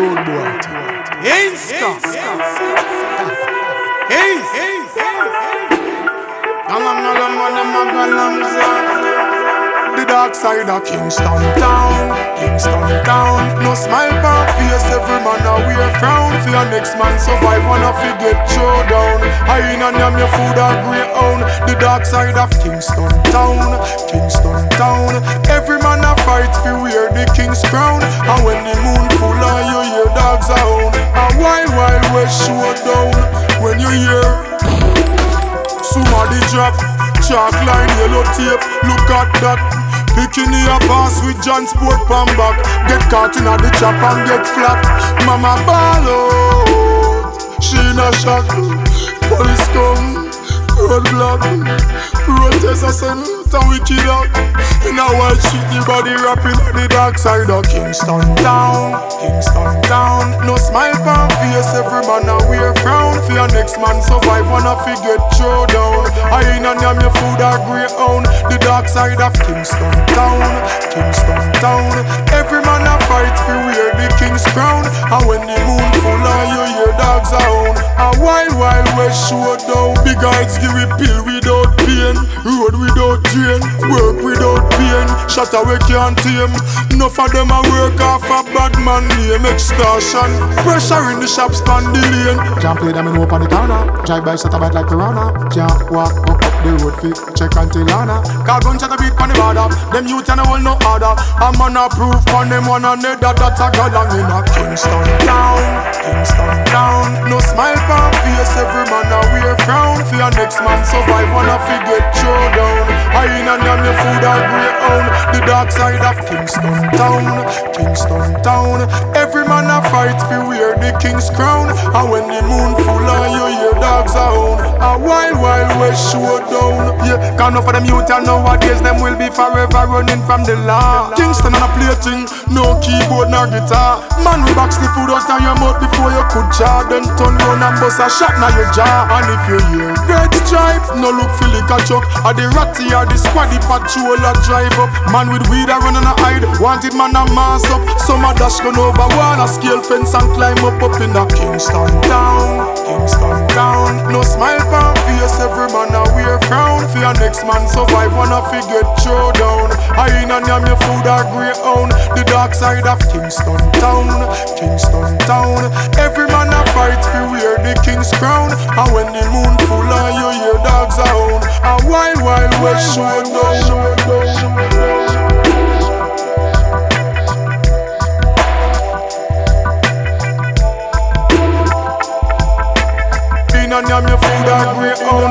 Road boy. Inska. The dark side of Kingston town, Kingston town. No smile on face, every man a wear frown. For your next man survive, wanna forget throw down. I in and your food a grey own. The dark side of Kingston town, Kingston town. Every man a fight for wear the king's crown. And when the moon full and you hear dogs a hound, a wild west showdown. When you hear somebody drop chalk line, yellow tape, look at that. Bikini a pass with John Sport pan back. Get caught in a the trap and get flat. Mama ball out, she in a shock. Police come, roadblock. Protest a send out a wicked out. In a white sheet, the body rapping on the dark side of Kingston town, Kingston town. No smile on face, every man a wear frown. For your next man survive, wanna forget throw down. I in and your food a grey own. The dark side of Kingston town, Kingston town. Every man a fight for wear the king's crown. And when the moon full and you hear dogs a hound, a wild west showdown. Big guys give it pill without pain, road without drain, work without pain. Shut away can't tame. Enough of them a work off a bad man name. Extortion, pressure in the shops, span the lane. Can't play them in up on the corner. Drive by shut a bad like Piranha. Can't walk up the road fit, check until Lana. Car gun shut a beat on the border. Them youth and all no order. A man a proof on them one another. That's a galang in a Kingston town, Kingston town. No smile on face, every man a wear frown. For your next man survive, wanna forget throw down. I in and your food a grey own. The dark side of Kingston town, Kingston town. Every man a fight for wear the king's crown. And when the moon full and you hear dogs a hound, a wild west showdown. Yeah, can't for them youth and nowadays them will be forever running from the law. Kingston on a plating, no keyboard nor guitar. Man we box the food out of your mouth before you could jar. Then turn round and bust a shot now your jaw. And if you hear red stripe, no look for liquor chuck. Or the ratty or the squaddy patrol a drive up. Man with weed a run and a hide, wanted man a mass up. Some a dash gun over wall, a scale fence and climb up in the Kingston town, Kingston town. No smile on face, every man a wear frown. For your next man survive, wanna forget throw down. I in and your food a grey own. The dark side of Kingston town, Kingston town. Every man a fight for wear the king's crown. And when the moon full and you hear dogs a hound, a wild west showdown. And I'm your food a grey own.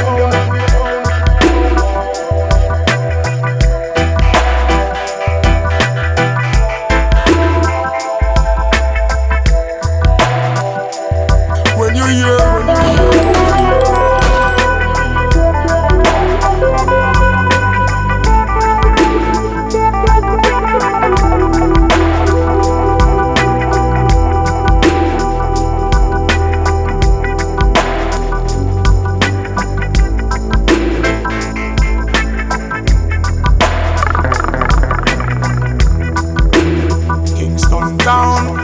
When you hear Kingston town,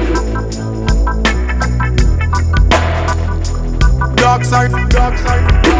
dark side, dark side.